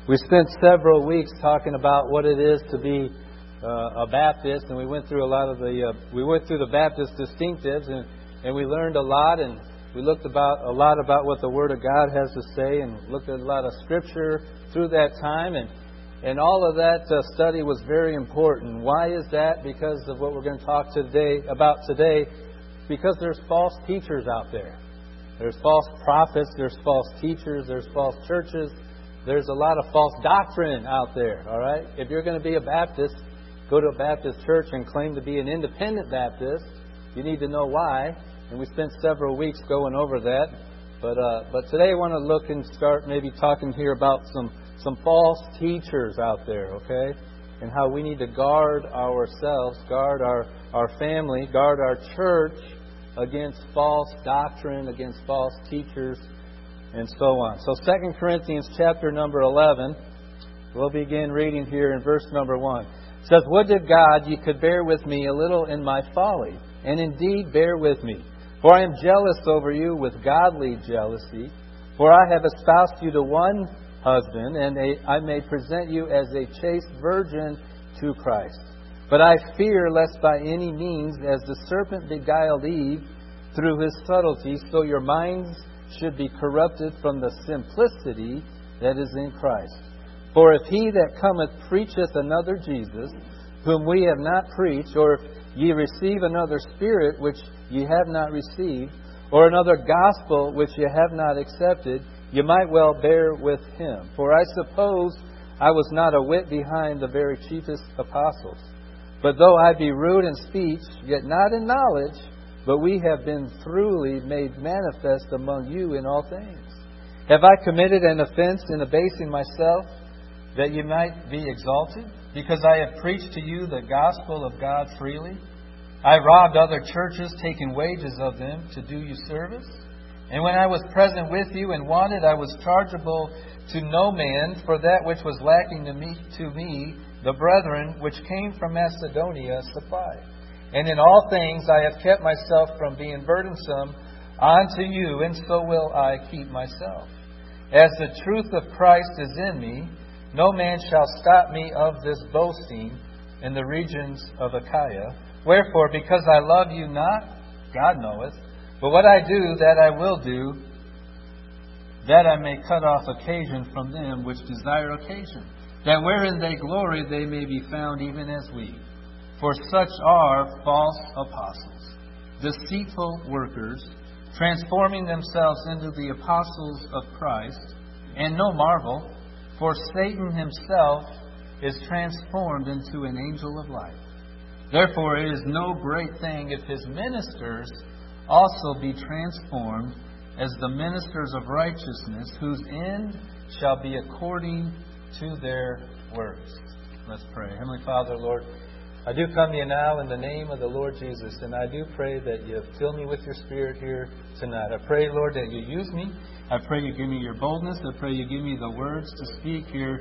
We spent several weeks talking about what it is to be a Baptist, and we went through the Baptist distinctives, and we learned a lot, and we looked a lot about what the Word of God has to say, and looked at a lot of Scripture through that time, and all of that study was very important. Why is that? Because of what we're going to talk about today. Because there's false teachers out there. There's false prophets. There's false teachers. There's false churches. There's a lot of false doctrine out there. All right. If you're going to be a Baptist, go to a Baptist church and claim to be an independent Baptist. You need to know why. And we spent several weeks going over that. But today I want to look and start maybe talking here about some false teachers out there, okay? And how we need to guard ourselves, guard our family, guard our church against false doctrine, against false teachers, and so on. So 2 Corinthians chapter number 11, we'll begin reading here in verse number 1. It says, "Would to God you could bear with me a little in my folly, and indeed bear with me. For I am jealous over you with godly jealousy. For I have espoused you to one husband, and I may present you as a chaste virgin to Christ. But I fear lest by any means, as the serpent beguiled Eve through his subtlety, so your minds should be corrupted from the simplicity that is in Christ. For if he that cometh preacheth another Jesus, whom we have not preached, or if ye receive another spirit which ye have not received, or another gospel which ye have not accepted, you might well bear with him. For I suppose I was not a whit behind the very chiefest apostles. But though I be rude in speech, yet not in knowledge, but we have been throughly made manifest among you in all things. Have I committed an offense in abasing myself, that you might be exalted? Because I have preached to you the gospel of God freely? I robbed other churches, taking wages of them to do you service? And when I was present with you and wanted, I was chargeable to no man, for that which was lacking to me, the brethren which came from Macedonia supplied. And in all things I have kept myself from being burdensome unto you, and so will I keep myself. As the truth of Christ is in me, no man shall stop me of this boasting in the regions of Achaia. Wherefore, because I love you not, God knoweth, but what I do, that I will do, that I may cut off occasion from them which desire occasion, that wherein they glory they may be found even as we. For such are false apostles, deceitful workers, transforming themselves into the apostles of Christ. And no marvel, for Satan himself is transformed into an angel of light. Therefore it is no great thing if his ministers also be transformed as the ministers of righteousness, whose end shall be according to their works." Let's pray. Heavenly Father, Lord, I do come to you now in the name of the Lord Jesus, and I do pray that you fill me with your Spirit here tonight. I pray, Lord, that you use me. I pray you give me your boldness. I pray you give me the words to speak here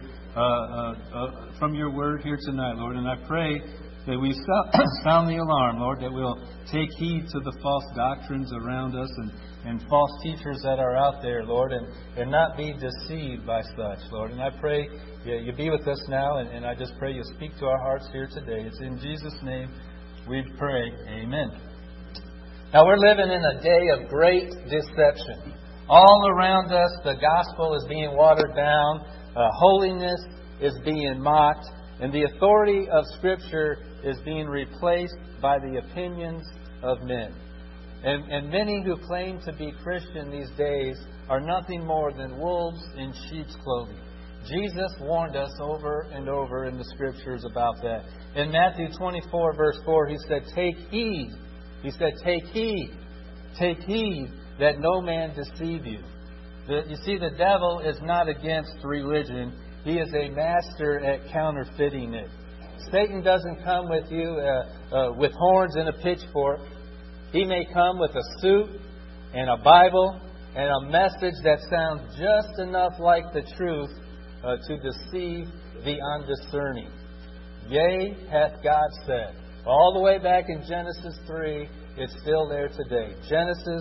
from your word here tonight, Lord. And I pray that we sound the alarm, Lord, that we'll take heed to the false doctrines around us and false teachers that are out there, Lord, and not be deceived by such, Lord. And I pray you be with us now, and I just pray you speak to our hearts here today. It's in Jesus' name we pray. Amen. Now, we're living in a day of great deception. All around us, the gospel is being watered down, holiness is being mocked, and the authority of Scripture is being replaced by the opinions of men. And many who claim to be Christian these days are nothing more than wolves in sheep's clothing. Jesus warned us over and over in the Scriptures about that. In Matthew 24, verse 4, He said, "Take heed." He said, "Take heed. Take heed that no man deceive you." You see, the devil is not against religion. He is a master at counterfeiting it. Satan doesn't come with you with horns and a pitchfork. He may come with a suit and a Bible and a message that sounds just enough like the truth to deceive the undiscerning. Yea, hath God said. All the way back in Genesis 3, it's still there today. Genesis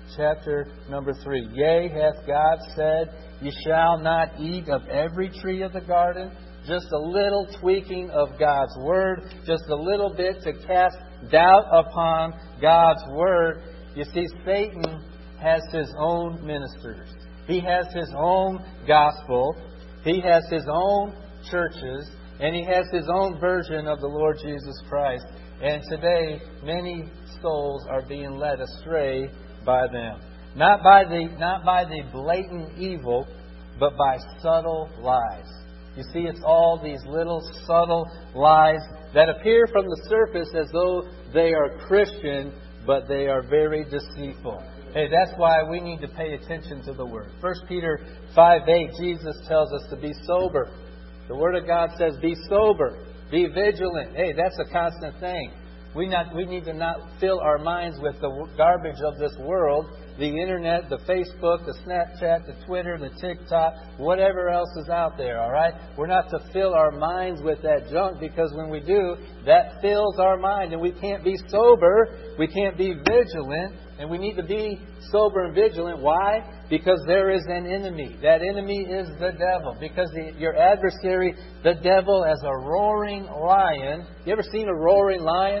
chapter number 3. Yea, hath God said, ye shall not eat of every tree of the garden? Just a little tweaking of God's Word, just a little bit to cast doubt upon God's Word. You see, Satan has his own ministers. He has his own gospel. He has his own churches. And he has his own version of the Lord Jesus Christ. And today, many souls are being led astray by them. Not by the blatant evil, but by subtle lies. You see, it's all these little subtle lies that appear from the surface as though they are Christian, but they are very deceitful. Hey, that's why we need to pay attention to the Word. 1 Peter 5:8, Jesus tells us to be sober. The Word of God says, be sober, be vigilant. Hey, that's a constant thing. We need to not fill our minds with the garbage of this world, the Internet, the Facebook, the Snapchat, the Twitter, the TikTok, whatever else is out there, all right? We're not to fill our minds with that junk, because when we do, that fills our mind, and we can't be sober, we can't be vigilant, and we need to be sober and vigilant. Why? Because there is an enemy. That enemy is the devil. Because your adversary, the devil, as a roaring lion. You ever seen a roaring lion?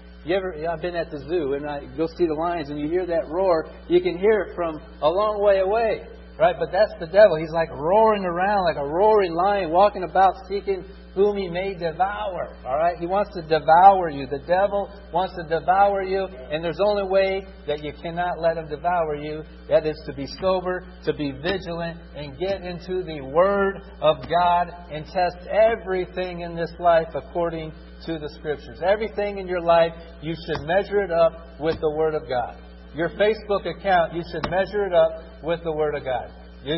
I've been at the zoo, and I go see the lions, and you hear that roar. You can hear it from a long way away, right? But that's the devil. He's like roaring around like a roaring lion, walking about seeking whom he may devour. All right? He wants to devour you. The devil wants to devour you, and there's only way that you cannot let him devour you. That is to be sober, to be vigilant, and get into the Word of God and test everything in this life according to the Scriptures. Everything in your life, you should measure it up with the Word of God. Your Facebook account, you should measure it up with the Word of God.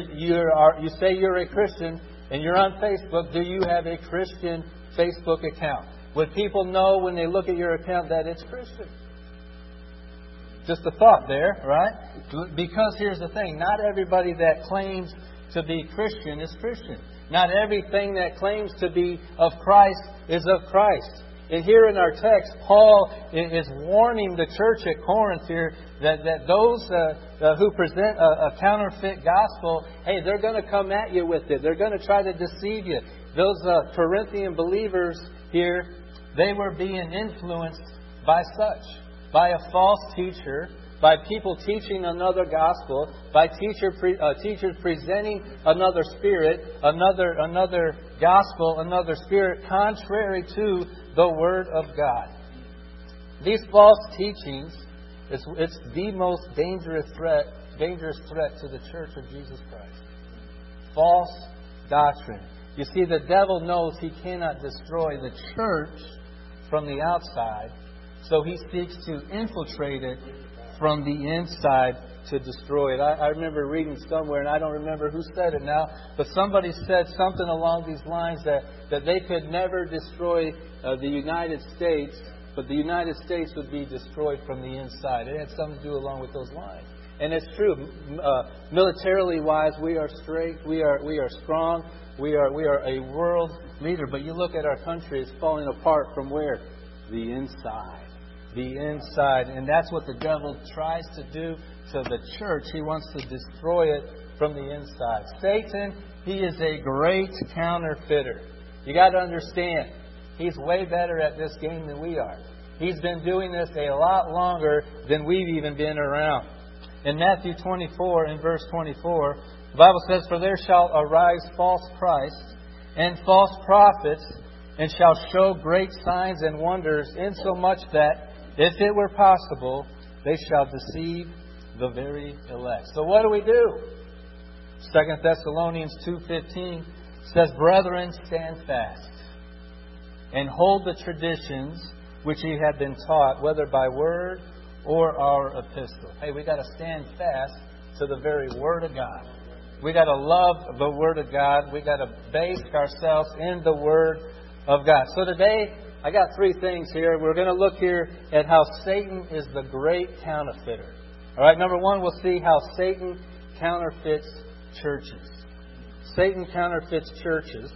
You say you're a Christian, and you're on Facebook. Do you have a Christian Facebook account? Would people know when they look at your account that it's Christian? Just a thought there, right? Because here's the thing. Not everybody that claims to be Christian is Christian. Not everything that claims to be of Christ is of Christ. And here in our text, Paul is warning the church at Corinth here that those who present a counterfeit gospel, hey, they're going to come at you with it. They're going to try to deceive you. Those Corinthian believers here, they were being influenced by by a false teacher, by people teaching another gospel, by teachers presenting another spirit, another gospel, another spirit, contrary to the Word of God. These false teachings, it's the most dangerous threat to the church of Jesus Christ. False doctrine. You see, the devil knows he cannot destroy the church from the outside, so he seeks to infiltrate it from the inside to destroy it. I remember reading somewhere, and I don't remember who said it now, but somebody said something along these lines that they could never destroy the United States, but the United States would be destroyed from the inside. It had something to do along with those lines. And it's true. Militarily wise, we are straight, we are strong, we are a world leader. But you look at our country, it's falling apart from where? The inside. The inside. And that's what the devil tries to do to the church. He wants to destroy it from the inside. Satan, he is a great counterfeiter. You got to understand, he's way better at this game than we are. He's been doing this a lot longer than we've even been around. In Matthew 24, in verse 24, the Bible says, "For there shall arise false Christs and false prophets, and shall show great signs and wonders, insomuch that, if it were possible, they shall deceive the very elect." So what do we do? 2 Thessalonians 2:15 says, "Brethren, stand fast, and hold the traditions which ye have been taught, whether by word or our epistle." Hey, we got to stand fast to the very Word of God. We got to love the Word of God. We got to base ourselves in the Word of God. So today, I got three things here. We're going to look here at how Satan is the great counterfeiter. All right, number one, we'll see how Satan counterfeits churches. Satan counterfeits churches.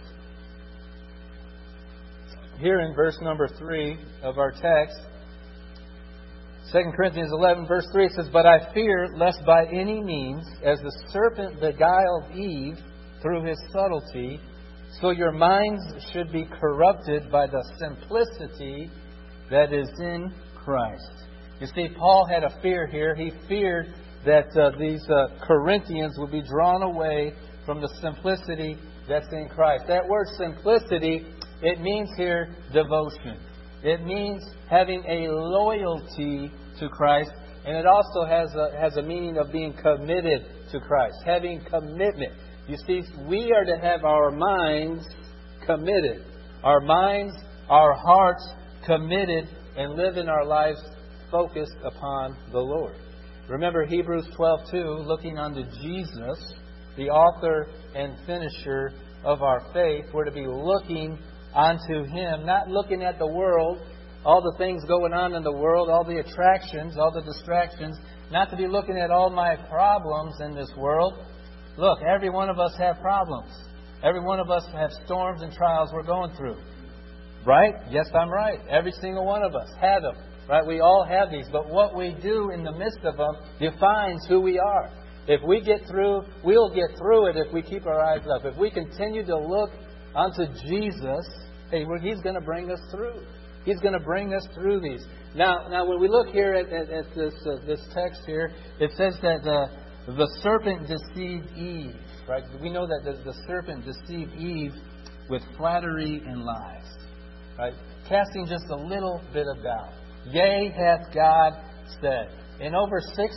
Here in verse number 3 of our text, it 2 Corinthians 11, verse 3 says, "But I fear lest by any means, as the serpent beguiled Eve through his subtlety, so your minds should be corrupted by the simplicity that is in Christ." You see, Paul had a fear here. He feared that these Corinthians would be drawn away from the simplicity that's in Christ. That word simplicity, it means here devotion. It means having a loyalty to Christ, and it also has a meaning of being committed to Christ, having commitment. You see, we are to have our minds committed, our minds, our hearts committed, and live in our lives focused upon the Lord. Remember Hebrews 12:2, looking unto Jesus, the author and finisher of our faith. We're to be looking unto Him, not looking at the world, all the things going on in the world, all the attractions, all the distractions, not to be looking at all my problems in this world. Look, every one of us have problems. Every one of us have storms and trials we're going through. Right? Yes, I'm right. Every single one of us have them. Right? We all have these. But what we do in the midst of them defines who we are. If we get through, we'll get through it if we keep our eyes up. If we continue to look unto Jesus, hey, He's going to bring us through. He's going to bring us through these. Now, when we look here at this text here, it says that the serpent deceived Eve. Right? We know that the serpent deceived Eve with flattery and lies. Right? Casting just a little bit of doubt. Yea, hath God said. In over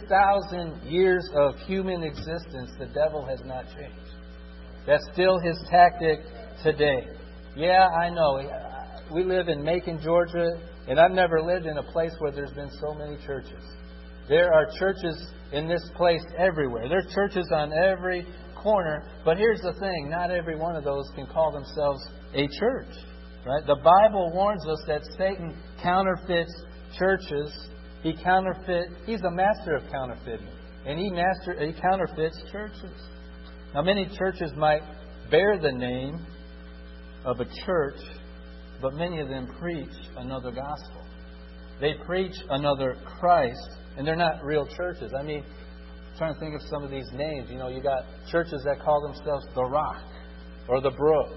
6,000 years of human existence, the devil has not changed. That's still his tactic today. Yeah, I know. We live in Macon, Georgia, and I've never lived in a place where there's been so many churches. There are churches in this place everywhere. There's churches on every corner. But here's the thing. Not every one of those can call themselves a church. Right? The Bible warns us that Satan counterfeits churches. He's a master of counterfeiting. And he counterfeits churches. Now, many churches might bear the name of a church, but many of them preach another gospel. They preach another Christ, and they're not real churches. I mean, I'm trying to think of some of these names. You know, you got churches that call themselves The Rock, or The Brook,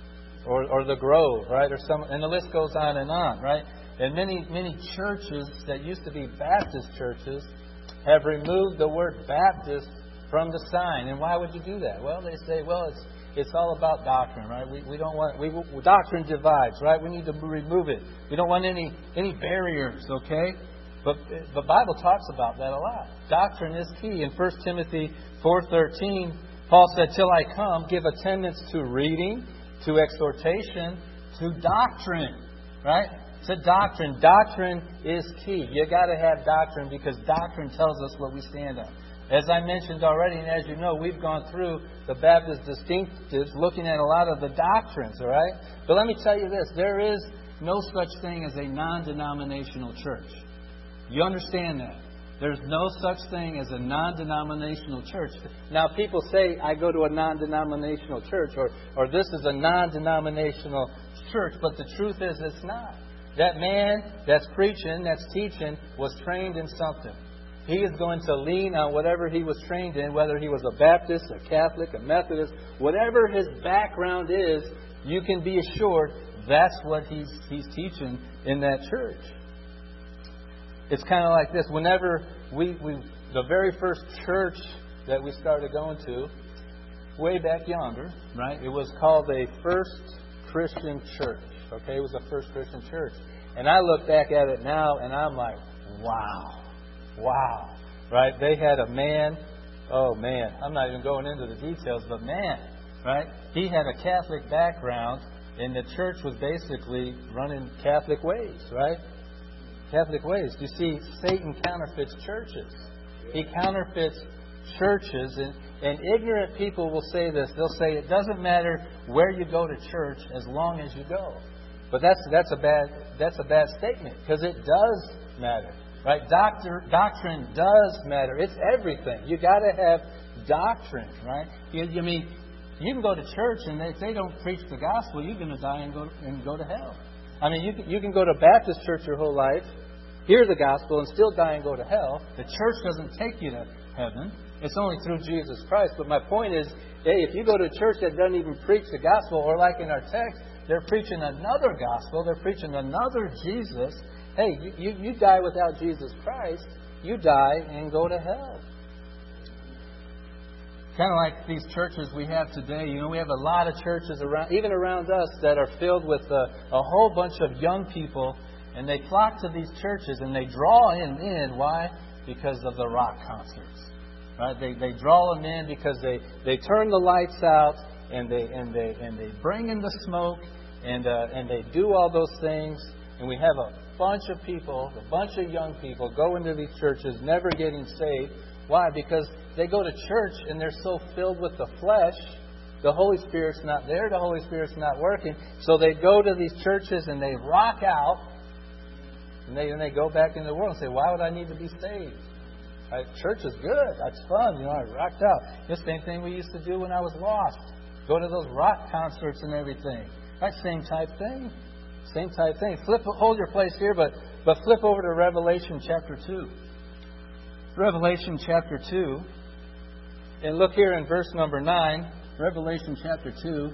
or The Grove, right? And the list goes on, right? And many churches that used to be Baptist churches have removed the word Baptist from the sign. And why would you do that? Well, they say, it's all about doctrine, right? We don't want doctrine divides, right? We need to remove it. We don't want any barriers, okay? But the Bible talks about that a lot. Doctrine is key. In 1 Timothy 4:13, Paul said, "Till I come, give attendance to reading, to exhortation, to doctrine." Right? To doctrine. Doctrine is key. You got to have doctrine because doctrine tells us what we stand on. As I mentioned already, and as you know, we've gone through the Baptist distinctives, looking at a lot of the doctrines. All right. But let me tell you this: there is no such thing as a non-denominational church. You understand that? There's no such thing as a non-denominational church. Now, people say, I go to a non-denominational church, or this is a non-denominational church, but the truth is it's not. That man that's preaching, that's teaching, was trained in something. He is going to lean on whatever he was trained in, whether he was a Baptist, a Catholic, a Methodist, whatever his background is, you can be assured that's what he's teaching in that church. It's kind of like this. Whenever the very first church that we started going to, way back yonder, right? It was called a First Christian Church. Okay, it was a First Christian Church. And I look back at it now and I'm like, wow. Right? They had a man, I'm not even going into the details, but man, right? He had a Catholic background and the church was basically running Catholic ways, right? Catholic ways. You see, Satan counterfeits churches. He counterfeits churches, and ignorant people will say this. They'll say it doesn't matter where you go to church as long as you go. But that's a bad statement because it does matter, right? Doctrine does matter. It's everything. You got to have doctrine, right? You mean you can go to church and if they don't preach the gospel, you're going to die and go to hell. I mean, you can go to Baptist church your whole life, hear the gospel and still die and go to hell. The church doesn't take you to heaven. It's only through Jesus Christ. But my point is, hey, if you go to a church that doesn't even preach the gospel, or like in our text, they're preaching another gospel, they're preaching another Jesus, hey, you die without Jesus Christ, you die and go to hell. Kind of like these churches we have today. You know, we have a lot of churches around, even around us, that are filled with a whole bunch of young people, and they flock to these churches and they draw them in. Why? Because of the rock concerts. Right? They draw them in because they turn the lights out and they bring in the smoke and they do all those things, and we have a bunch of people, a bunch of young people go into these churches never getting saved. Why? Because they go to church and they're so filled with the flesh, the Holy Spirit's not there, the Holy Spirit's not working. So they go to these churches and they rock out, and they go back into the world and say, why would I need to be saved? Church is good. That's fun. You know, I rocked out. The same thing we used to do when I was lost. Go to those rock concerts and everything. That same type thing. Same type thing. Hold your place here, but flip over to Revelation chapter 2. Revelation chapter 2. And look here in verse number 9. Revelation chapter 2.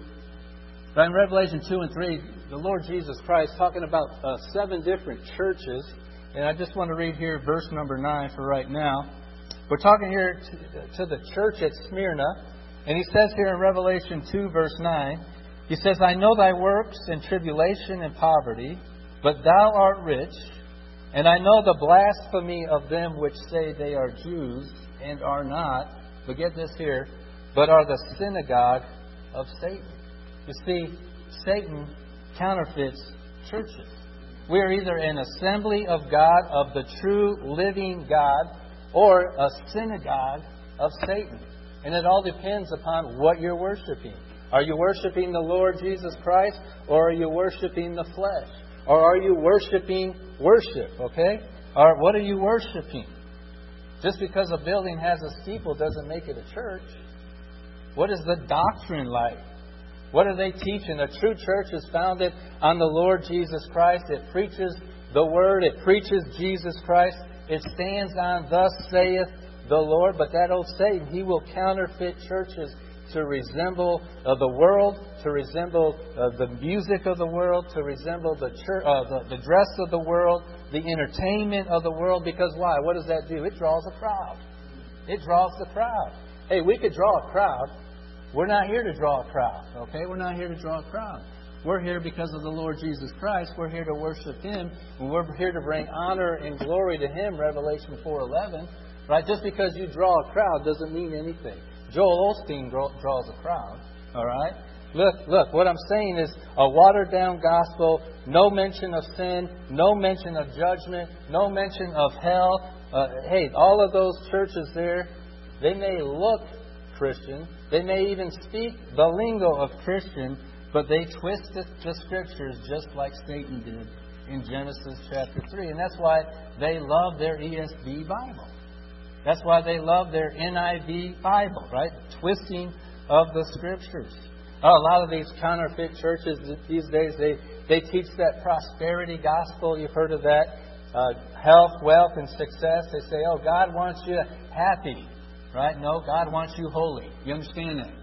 But in Revelation 2 and 3, the Lord Jesus Christ talking about 7 different churches. And I just want to read here verse number 9 for right now. We're talking here to the church at Smyrna. And he says here in Revelation 2 verse 9, he says, I know thy works and tribulation and poverty, but thou art rich. And I know the blasphemy of them which say they are Jews and are not. But get this here, but are the synagogue of Satan. You see, Satan counterfeits churches. We are either an assembly of God, of the true living God, or a synagogue of Satan. And it all depends upon what you're worshiping. Are you worshiping the Lord Jesus Christ, or are you worshiping the flesh? Or are you worshiping worship, okay? Or what are you worshiping? Just because a building has a steeple doesn't make it a church. What is the doctrine like? What are they teaching? A true church is founded on the Lord Jesus Christ. It preaches the Word. It preaches Jesus Christ. It stands on thus saith the Lord. But that old Satan, he will counterfeit churches to resemble the world, to resemble the music of the world, to resemble the dress of the world, the entertainment of the world. Because why? What does that do? It draws a crowd. It draws the crowd. Hey, we could draw a crowd. We're not here to draw a crowd, okay? We're not here to draw a crowd. We're here because of the Lord Jesus Christ. We're here to worship Him. And we're here to bring honor and glory to Him, Revelation 4:11. Right? Just because you draw a crowd doesn't mean anything. Joel Osteen draws a crowd, all right? Look, what I'm saying is a watered-down gospel, no mention of sin, no mention of judgment, no mention of hell. Hey, all of those churches there, they may look Christian. They may even speak the lingo of Christian, but they twist the Scriptures just like Satan did in Genesis chapter 3. And that's why they love their ESV Bible. That's why they love their NIV Bible, right? Twisting of the Scriptures. A lot of these counterfeit churches these days, they teach that prosperity gospel. You've heard of that. Health, wealth, and success. They say, oh, God wants you happy. Right? No, God wants you holy. You understand that?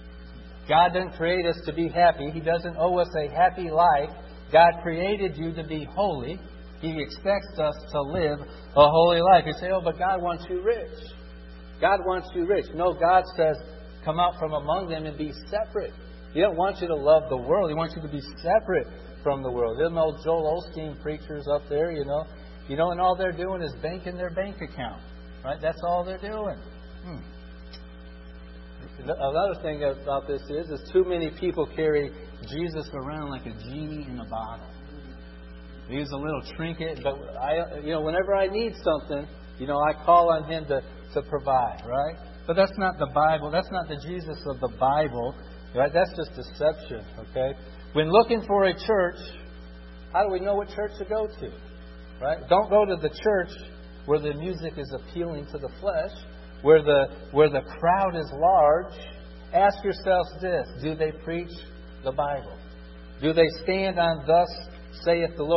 God didn't create us to be happy. He doesn't owe us a happy life. God created you to be holy. He expects us to live a holy life. You say, oh, but God wants you rich. God wants you rich. No, God says, come out from among them and be separate. He doesn't want you to love the world. He wants you to be separate from the world. Them old Joel Osteen preachers up there, you know, and all they're doing is banking their bank account. Right? That's all they're doing. Another thing about this is too many people carry Jesus around like a genie in a bottle. He's a little trinket, but whenever I need something, I call on Him to provide, right? But that's not the Bible. That's not the Jesus of the Bible, right? That's just deception, okay? When looking for a church, how do we know what church to go to, right? Don't go to the church where the music is appealing to the flesh, where the crowd is large. Ask yourselves this: do they preach the Bible? Do they stand on thus saith the Lord?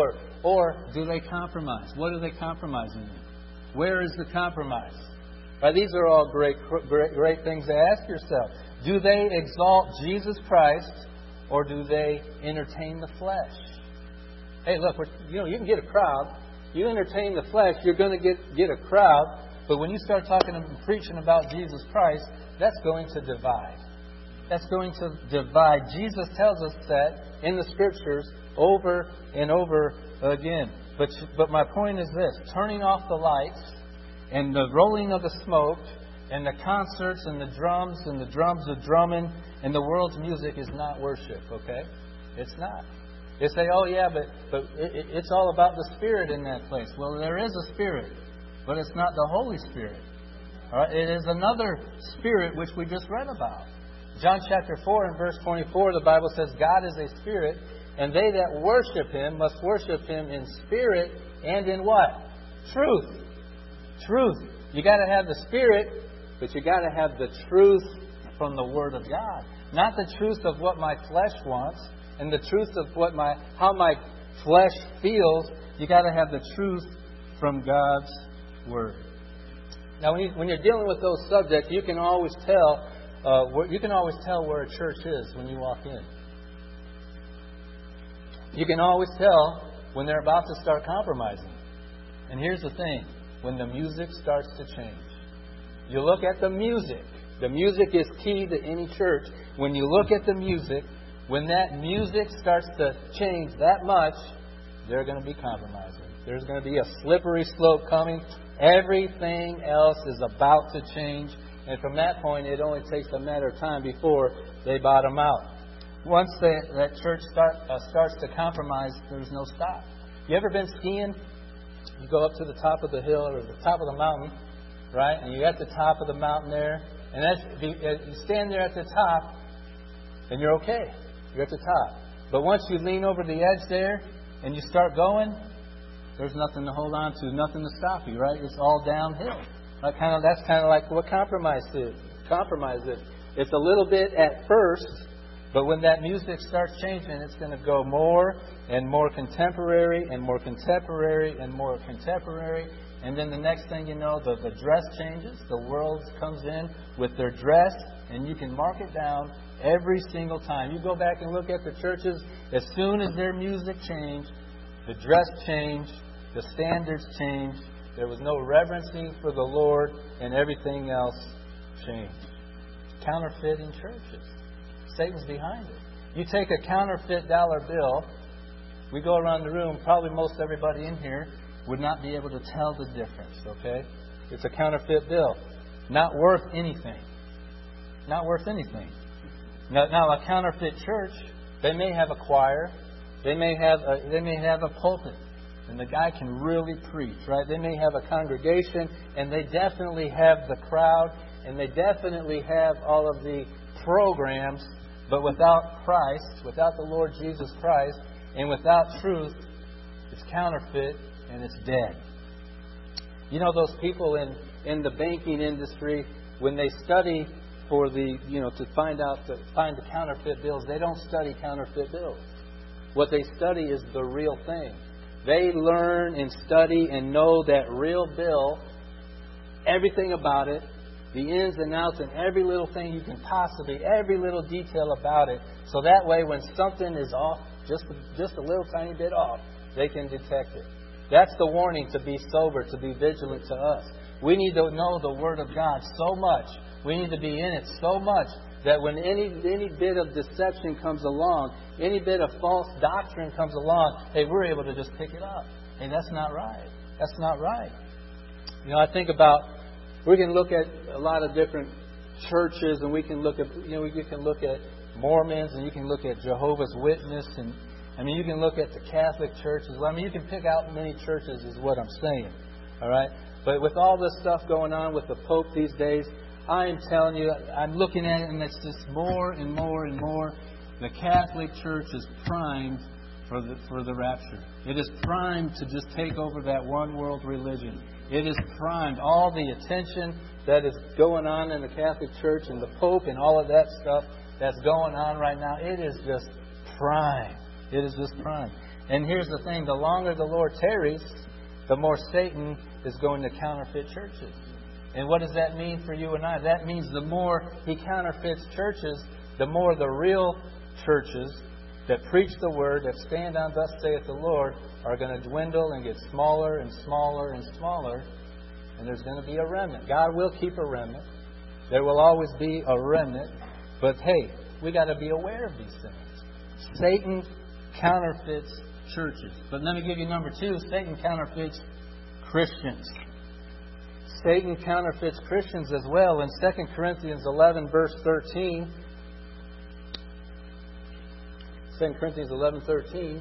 Or do they compromise? What are they compromising in? Where is the compromise? Right, these are all great things to ask yourself. Do they exalt Jesus Christ, or do they entertain the flesh? Hey, look, you can get a crowd. You entertain the flesh, you're going to get a crowd. But when you start talking and preaching about Jesus Christ, that's going to divide. That's going to divide. Jesus tells us that in the Scriptures over and over again. But my point is this: turning off the lights and the rolling of the smoke and the concerts and the drums are drumming and the world's music is not worship, okay? It's not. They say, oh yeah, but it's all about the Spirit in that place. Well, there is a Spirit, but it's not the Holy Spirit. All right? It is another Spirit which we just read about. John chapter 4 and verse 24, the Bible says, God is a Spirit, and they that worship Him must worship Him in spirit and in what? Truth. Truth. You got to have the Spirit, but you got to have the truth from the Word of God. Not the truth of what my flesh wants and the truth of how my flesh feels. You got to have the truth from God's Word. Now, when you're dealing with those subjects, you can always tell where a church is when you walk in. You can always tell when they're about to start compromising. And here's the thing: when the music starts to change, you look at the music. The music is key to any church. When you look at the music, when that music starts to change that much, they're going to be compromising. There's going to be a slippery slope coming. Everything else is about to change. And from that point, it only takes a matter of time before they bottom out. Once that church starts to compromise, there's no stop. You ever been skiing? You go up to the top of the hill or the top of the mountain, right? And you're at the top of the mountain there. And you stand there at the top, and you're okay. You're at the top. But once you lean over the edge there and you start going, there's nothing to hold on to, nothing to stop you, right? It's all downhill. That's kind of like what compromise is. It's a little bit at first, but when that music starts changing, it's going to go more and more contemporary and more contemporary and more contemporary. And then the next thing you know, the dress changes. The world comes in with their dress, and you can mark it down every single time. You go back and look at the churches, as soon as their music changed, the dress changed, the standards changed. There was no reverencing for the Lord, and everything else changed. Counterfeiting churches. Satan's behind it. You take a counterfeit dollar bill, we go around the room, probably most everybody in here would not be able to tell the difference, okay? It's a counterfeit bill. Not worth anything. Not worth anything. Now a counterfeit church, they may have a choir, they may have a pulpit, and the guy can really preach, right? They may have a congregation, and they definitely have the crowd, and they definitely have all of the programs, but without Christ, without the Lord Jesus Christ, and without truth, it's counterfeit and it's dead. You know those people in the banking industry, when they study for to find the counterfeit bills, they don't study counterfeit bills. What they study is the real thing. They learn and study and know that real bill, everything about it, the ins and outs and every little thing you can possibly, every little detail about it. So that way when something is off, just a little tiny bit off, they can detect it. That's the warning to be sober, to be vigilant to us. We need to know the Word of God so much. We need to be in it so much that when any bit of deception comes along, any bit of false doctrine comes along, hey, we're able to just pick it up. Hey, that's not right. That's not right. I think about, we can look at a lot of different churches, and we can look at, you can look at Mormons, and you can look at Jehovah's Witness, and you can look at the Catholic churches. You can pick out many churches, is what I'm saying. All right? But with all this stuff going on with the Pope these days, I am telling you, I'm looking at it, and it's just more and more and more. The Catholic Church is primed for the rapture. It is primed to just take over that one world religion. It is primed. All the attention that is going on in the Catholic Church and the Pope and all of that stuff that's going on right now, it is just prime. It is just prime. And here's the thing, the longer the Lord tarries, the more Satan is going to counterfeit churches. And what does that mean for you and I? That means the more he counterfeits churches, the more the real churches that preach the Word, that stand on thus saith the Lord, are going to dwindle and get smaller and smaller and smaller. And there's going to be a remnant. God will keep a remnant. There will always be a remnant. But hey, we got to be aware of these things. Satan counterfeits churches. But let me give you number 2. Satan counterfeits Christians. Satan counterfeits Christians as well. In 2 Corinthians 11, verse 13, 2 Corinthians 11:13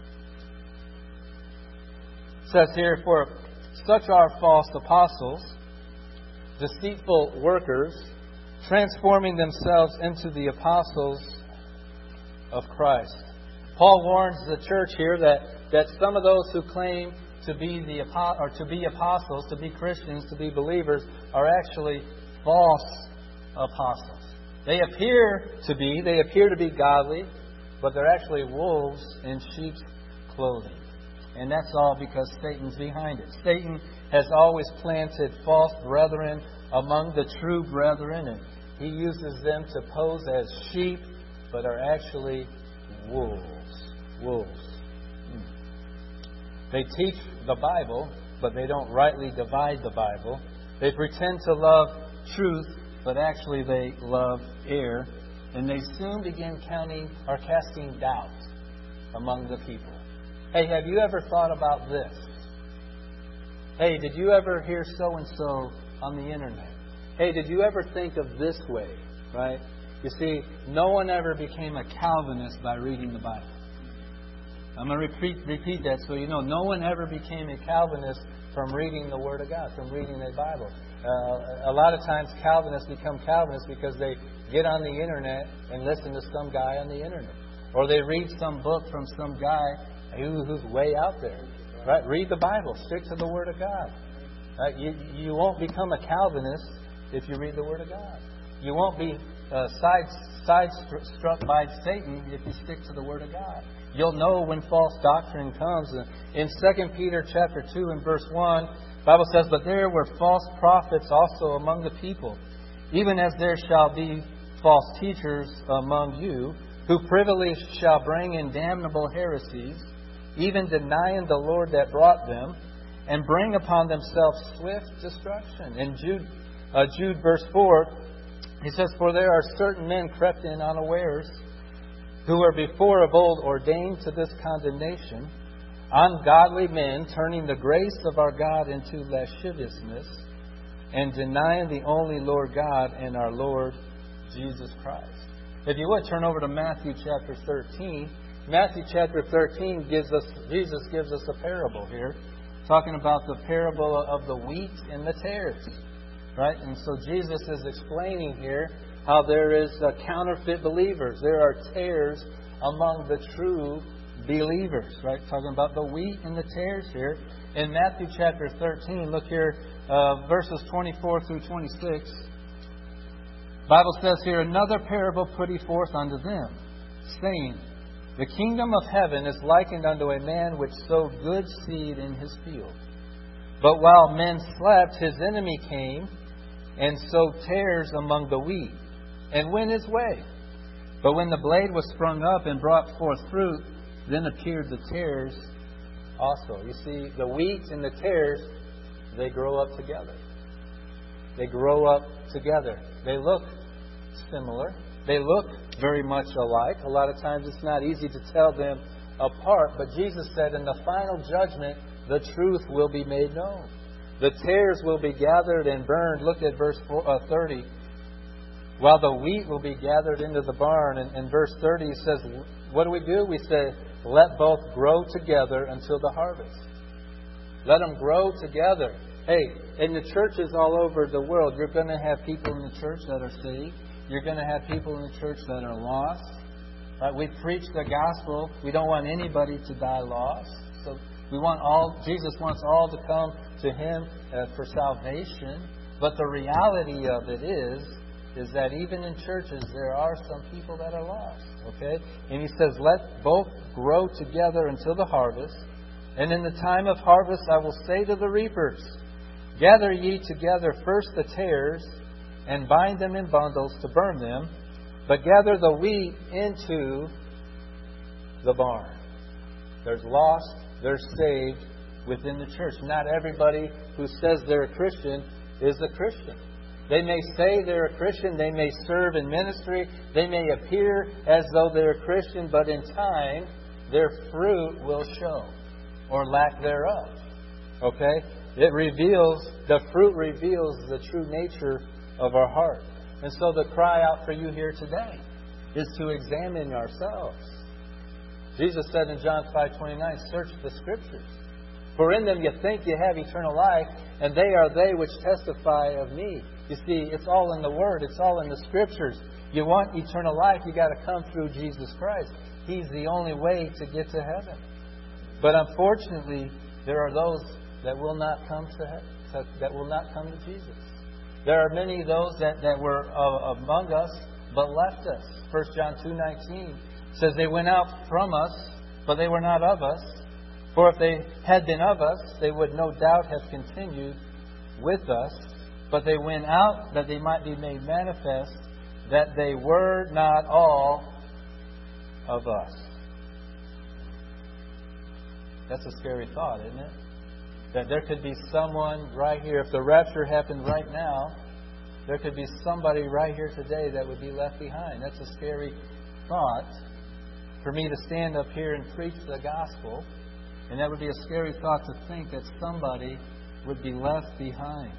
says here, "For such are false apostles, deceitful workers, transforming themselves into the apostles of Christ." Paul warns the church here that some of those who claim to be apostles, to be Christians, to be believers, are actually false apostles. They appear to be godly, but they're actually wolves in sheep's clothing. And that's all because Satan's behind it. Satan has always planted false brethren among the true brethren, and he uses them to pose as sheep, but are actually wolves. They teach the Bible, but they don't rightly divide the Bible. They pretend to love truth, but actually they love error. And they soon begin casting doubt among the people. Hey, have you ever thought about this? Hey, did you ever hear so-and-so on the internet? Hey, did you ever think of this way? Right? You see, no one ever became a Calvinist by reading the Bible. I'm going to repeat that so you know. No one ever became a Calvinist from reading the Word of God, from reading the Bible. A lot of times Calvinists become Calvinists because they get on the internet and listen to some guy on the internet. Or they read some book from some guy who's way out there. Right? Read the Bible. Stick to the Word of God. Right? You won't become a Calvinist if you read the Word of God. You won't be sidesstruck by Satan if you stick to the Word of God. You'll know when false doctrine comes. In 2 Peter chapter 2 and verse 1, the Bible says, "But there were false prophets also among the people, even as there shall be false teachers among you, who privily shall bring in damnable heresies, even denying the Lord that brought them, and bring upon themselves swift destruction." In Jude verse 4, he says, "For there are certain men crept in unawares, who were before of old ordained to this condemnation, ungodly men, turning the grace of our God into lasciviousness, and denying the only Lord God and our Lord Jesus Christ." If you would, turn over to Matthew chapter 13. Matthew chapter 13 Jesus gives us a parable here, talking about the parable of the wheat and the tares. Right? And so Jesus is explaining here how there is counterfeit believers. There are tares among the true believers. Right? Talking about the wheat and the tares here. In Matthew chapter 13, look here, verses 24 through 26. The Bible says here, "Another parable put he forth unto them, saying, The kingdom of heaven is likened unto a man which sowed good seed in his field. But while men slept, his enemy came and sowed tares among the wheat, and went his way. But when the blade was sprung up and brought forth fruit, then appeared the tares also." You see, the wheat and the tares, they grow up together. They grow up together. They look similar. They look very much alike. A lot of times it's not easy to tell them apart. But Jesus said in the final judgment, the truth will be made known. The tares will be gathered and burned. Look at verse 30. While the wheat will be gathered into the barn. And in verse 30 he says, what do? We say, let both grow together until the harvest. Let them grow together. Hey, in the churches all over the world, you're going to have people in the church that are saved. You're going to have people in the church that are lost. Right? We preach the gospel. We don't want anybody to die lost. So Jesus wants all to come to Him for salvation. But the reality of it is is that even in churches there are some people that are lost. Okay? And he says, let both grow together until the harvest. And in the time of harvest I will say to the reapers, gather ye together first the tares, and bind them in bundles to burn them, but gather the wheat into the barn. There's lost, there's saved within the church. Not everybody who says they're a Christian is a Christian. They may say they're a Christian, they may serve in ministry, they may appear as though they're a Christian, but in time, their fruit will show, or lack thereof. Okay? The fruit reveals the true nature of our heart. And so the cry out for you here today is to examine ourselves. Jesus said in John 5:29, search the Scriptures. For in them you think you have eternal life, and they are they which testify of me. You see, it's all in the Word. It's all in the Scriptures. You want eternal life, you got to come through Jesus Christ. He's the only way to get to heaven. But unfortunately, there are those that will not come to heaven, that will not come to Jesus. There are many of those that were among us, but left us. 1 John 2:19 says they went out from us, but they were not of us. For if they had been of us, they would no doubt have continued with us. But they went out that they might be made manifest that they were not all of us. That's a scary thought, isn't it? That there could be someone right here. If the rapture happened right now, there could be somebody right here today that would be left behind. That's a scary thought for me to stand up here and preach the gospel. And that would be a scary thought to think that somebody would be left behind.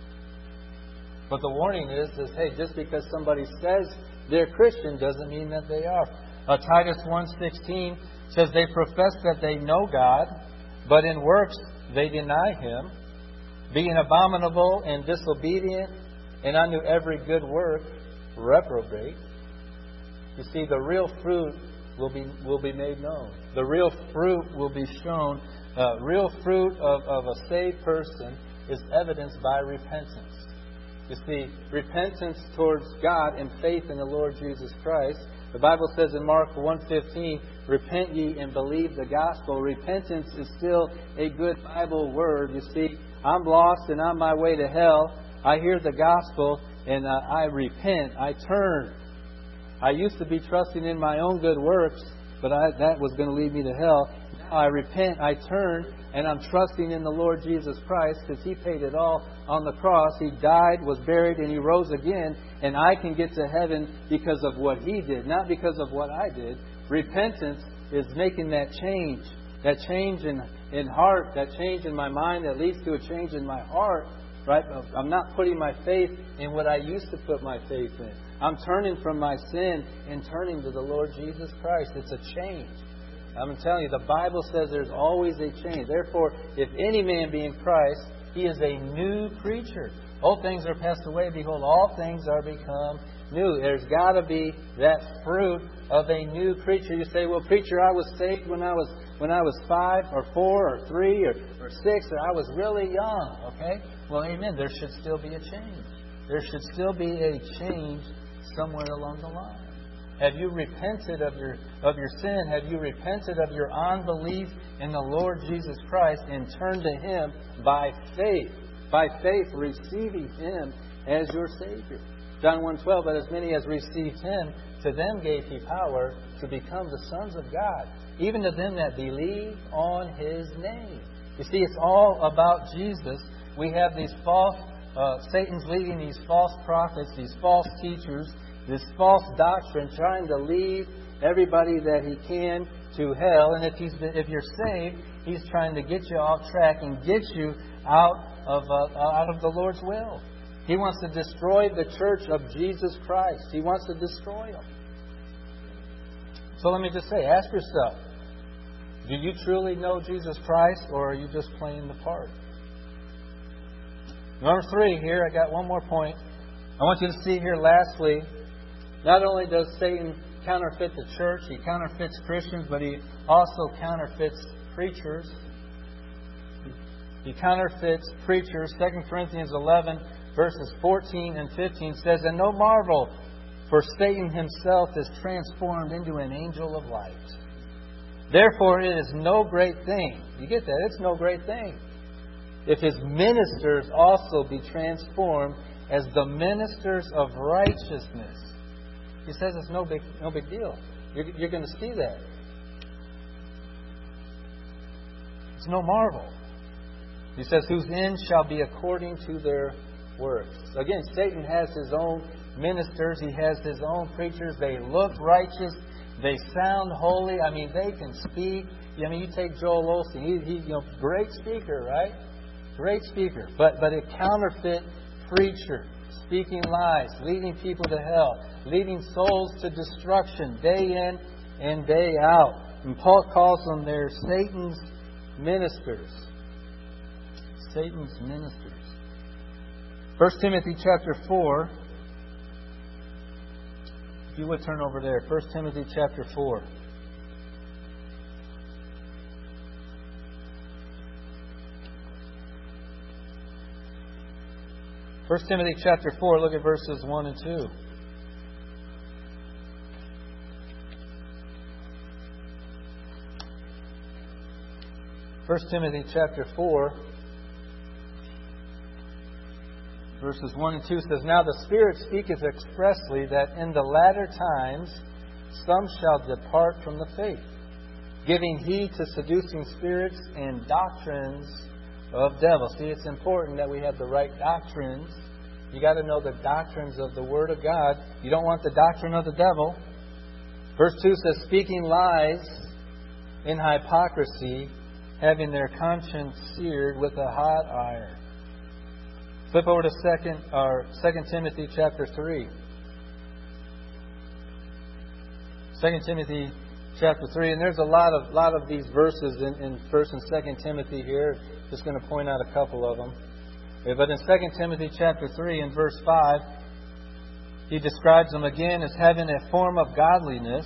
But the warning is hey, just because somebody says they're Christian doesn't mean that they are. Titus 1:16 says they profess that they know God, but in works they deny Him, being abominable and disobedient, and unto every good work reprobate. You see, the real fruit will be made known. The real fruit will be shown. Real fruit of a saved person is evidenced by repentance. You see, repentance towards God and faith in the Lord Jesus Christ. The Bible says in Mark 1:15, repent ye and believe the gospel. Repentance is still a good Bible word. You see, I'm lost and on my way to hell. I hear the gospel and I repent. I turn. I used to be trusting in my own good works, but that was going to lead me to hell. Now I repent, I turn, and I'm trusting in the Lord Jesus Christ because He paid it all on the cross. He died, was buried, and He rose again. And I can get to heaven because of what He did, not because of what I did. Repentance is making that change in heart, that change in my mind that leads to a change in my heart. Right? I'm not putting my faith in what I used to put my faith in. I'm turning from my sin and turning to the Lord Jesus Christ. It's a change. I'm telling you, the Bible says there's always a change. Therefore, if any man be in Christ, he is a new creature. Old things are passed away. Behold, all things are become new. There's got to be that fruit of a new creature. You say, well, preacher, I was saved when I was 5 or 4 or 3 or 6, or I was really young. Okay? Well, amen. There should still be a change. There should still be a change somewhere along the line. Have you repented of your sin? Have you repented of your unbelief in the Lord Jesus Christ and turned to Him by faith? By faith, receiving Him as your Savior. John 1:12, but as many as received Him, to them gave He power to become the sons of God, even to them that believe on His name. You see, it's all about Jesus. We have these false, Satan's leading these false prophets, these false teachers, this false doctrine, trying to lead everybody that he can to hell. And if you're saved, he's trying to get you off track and get you out of the Lord's will. He wants to destroy the church of Jesus Christ. He wants to destroy them. So let me just say, ask yourself, do you truly know Jesus Christ, or are you just playing the part? Number 3 here, I got one more point. I want you to see here lastly, not only does Satan counterfeit the church, he counterfeits Christians, but he also counterfeits preachers. He counterfeits preachers. 2 Corinthians 11, verses 14 and 15 says, "And no marvel, for Satan himself is transformed into an angel of light. Therefore it is no great thing." You get that? It's no great thing. "If his ministers also be transformed as the ministers of righteousness." He says it's no big deal. You're going to see that. It's no marvel. He says, "Whose end shall be according to their works." Again, Satan has his own ministers. He has his own preachers. They look righteous. They sound holy. I mean, they can speak. I mean, you take Joel Osteen. He great speaker, right? Great speaker. But a counterfeit preacher, speaking lies, leading people to hell, leading souls to destruction day in and day out. And Paul calls them there Satan's ministers. Satan's ministers. 1 Timothy chapter 4. If you would turn over there. 1 Timothy chapter 4. First Timothy chapter 4, look at verses 1 and 2. First Timothy chapter 4, verses 1 and 2 says, "Now the Spirit speaketh expressly that in the latter times some shall depart from the faith, giving heed to seducing spirits and doctrines of devils." See, it's important that we have the right doctrines. You got to know the doctrines of the Word of God. You don't want the doctrine of the devil. Verse 2 says, "Speaking lies in hypocrisy, having their conscience seared with a hot iron." Flip over to 2 Timothy chapter 3. 2 Timothy chapter 3, and there's a lot of these verses in 1 and 2 Timothy here. Just going to point out a couple of them. But in 2 Timothy chapter 3 and verse 5, he describes them again as having a form of godliness,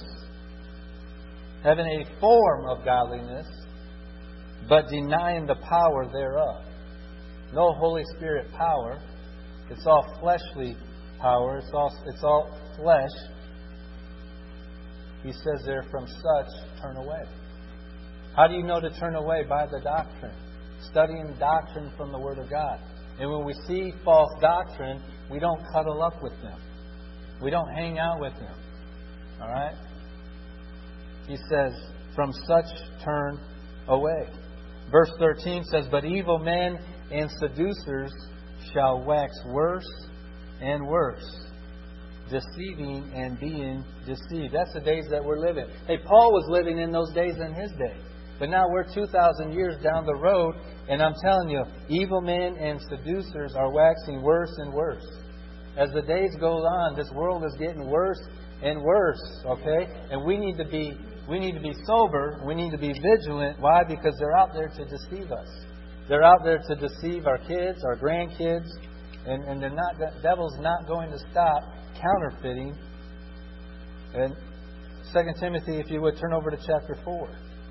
but denying the power thereof. No Holy Spirit power. It's all fleshly power. It's all flesh. He says there, "From such turn away." How do you know to turn away? By the doctrine. Studying doctrine from the Word of God. And when we see false doctrine, we don't cuddle up with them. We don't hang out with them. All right? He says, "From such turn away." Verse 13 says, "But evil men and seducers shall wax worse and worse, deceiving and being deceived." That's the days that we're living. Hey, Paul was living in those days in his day. But now we're 2,000 years down the road, and I'm telling you, evil men and seducers are waxing worse and worse. As the days go on, this world is getting worse and worse, okay? And we need to be sober. We need to be vigilant. Why? Because they're out there to deceive us. They're out there to deceive our kids, our grandkids, and the devil's not going to stop counterfeiting. And 2 Timothy, if you would, turn over to chapter 4.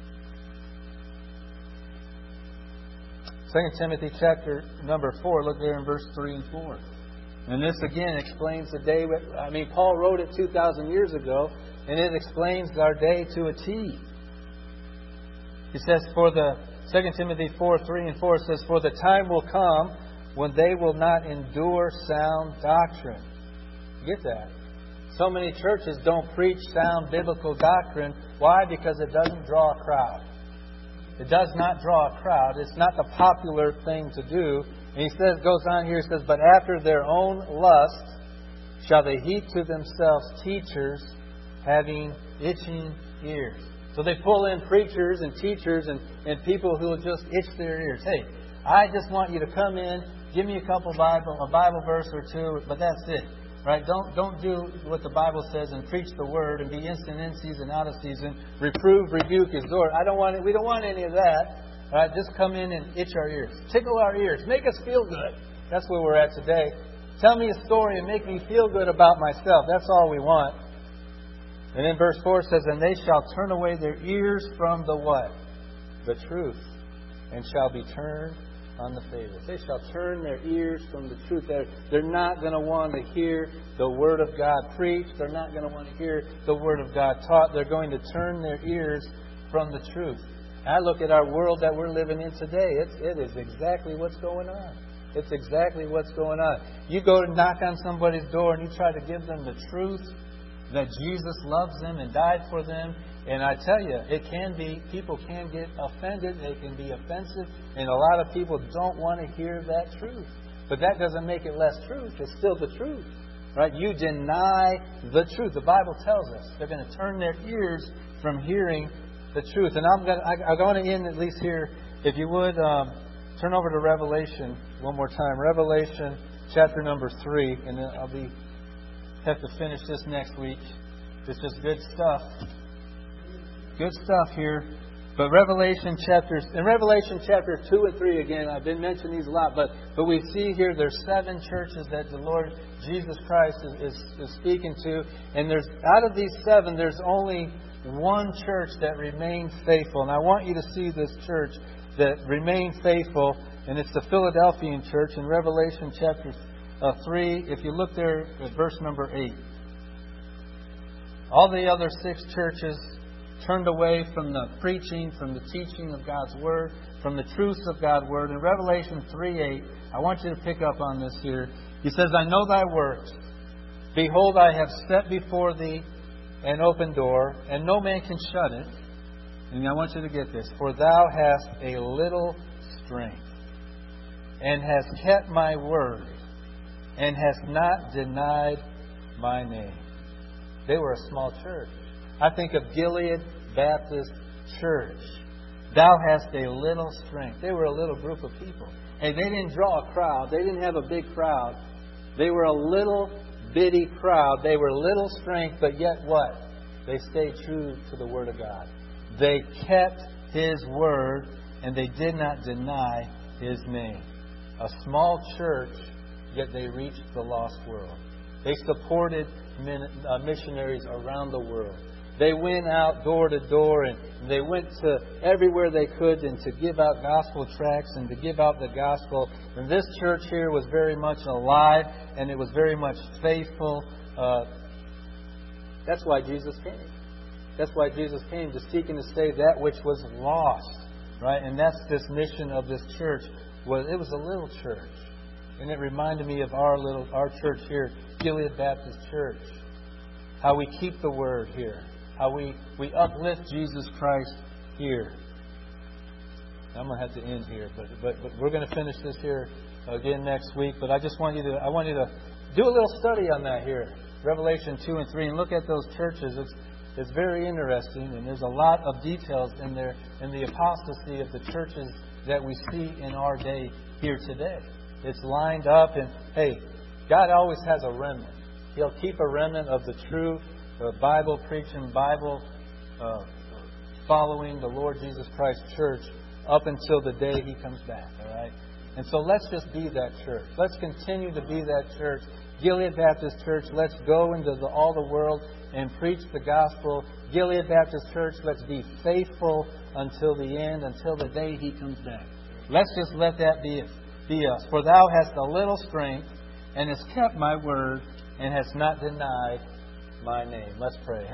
2 Timothy chapter number 4, look there in verse 3 and 4. And this again explains the day. Paul wrote it 2,000 years ago, and it explains our day to a T. He says, 2 Timothy 4, 3 and 4 says, "For the time will come when they will not endure sound doctrine." Get that? So many churches don't preach sound biblical doctrine. Why? Because it doesn't draw a crowd. It does not draw a crowd. It's not the popular thing to do. And he goes on here, he says, "But after their own lust shall they heap to themselves teachers having itching ears." So they pull in preachers and teachers and people who will just itch their ears. Hey, I just want you to come in, give me a Bible verse or two, but that's it. Right? Don't do what the Bible says and preach the Word and be instant in season, out of season. Reprove, rebuke, exhort. We don't want any of that. All right? Just come in and itch our ears. Tickle our ears. Make us feel good. That's where we're at today. Tell me a story and make me feel good about myself. That's all we want. And then verse 4 says, "And they shall turn away their ears from the what? The truth. And shall be turned on the fables. They shall turn their ears from the truth. They're not going to want to hear the Word of God preached. They're not going to want to hear the Word of God taught. They're going to turn their ears from the truth. I look at our world that we're living in today. It is exactly what's going on. It's exactly what's going on. You go to knock on somebody's door and you try to give them the truth that Jesus loves them and died for them. And I tell you, people can get offended. They can be offensive. And a lot of people don't want to hear that truth. But that doesn't make it less truth. It's still the truth. Right? You deny the truth. The Bible tells us they're going to turn their ears from hearing the truth. And I'm going to end at least here. If you would, turn over to Revelation one more time. Revelation chapter number 3. And then I'll have to finish this next week. It's just good stuff. Good stuff here. But Revelation chapters 2 and 3, again, I've been mentioning these a lot, but we see here there's 7 churches that the Lord Jesus Christ is speaking to. And there's out of these 7, there's only one church that remains faithful. And I want you to see this church that remained faithful, and it's the Philadelphian church in Revelation chapter 3. If you look there at verse number 8. All the other 6 churches turned away from the preaching, from the teaching of God's Word, from the truths of God's Word. In Revelation 3:8, I want you to pick up on this here. He says, I know thy works. Behold, I have set before thee an open door, and no man can shut it. And I want you to get this. For thou hast a little strength, and hast kept my word, and hast not denied my name. They were a small church. I think of Gilead Baptist Church. Thou hast a little strength. They were a little group of people. And they didn't draw a crowd. They didn't have a big crowd. They were a little bitty crowd. They were little strength, but yet what? They stayed true to the Word of God. They kept His Word, and they did not deny His name. A small church, yet they reached the lost world. They supported missionaries around the world. They went out door to door, and they went to everywhere they could and to give out gospel tracts and to give out the gospel. And this church here was very much alive, and it was very much faithful. That's why Jesus came. That's why Jesus came, to seek and to save that which was lost. Right? And that's this mission of this church. It was a little church. And it reminded me of our church here, Gilead Baptist Church. How we keep the Word here. How we uplift Jesus Christ here. I'm going to have to end here, but we're going to finish this here again next week. But I want you to do a little study on that here, Revelation 2 and 3, and look at those churches. It's very interesting, and there's a lot of details in there in the apostasy of the churches that we see in our day here today. It's lined up, and hey, God always has a remnant. He'll keep a remnant of the true Bible preaching, Bible following the Lord Jesus Christ church up until the day He comes back. All right? And so let's just be that church. Let's continue to be that church. Gilead Baptist Church, let's go into all the world and preach the gospel. Gilead Baptist Church, let's be faithful until the end, until the day He comes back. Let's just let that be us. For thou hast a little strength, and hast kept my word, and hast not denied my name. Let's pray.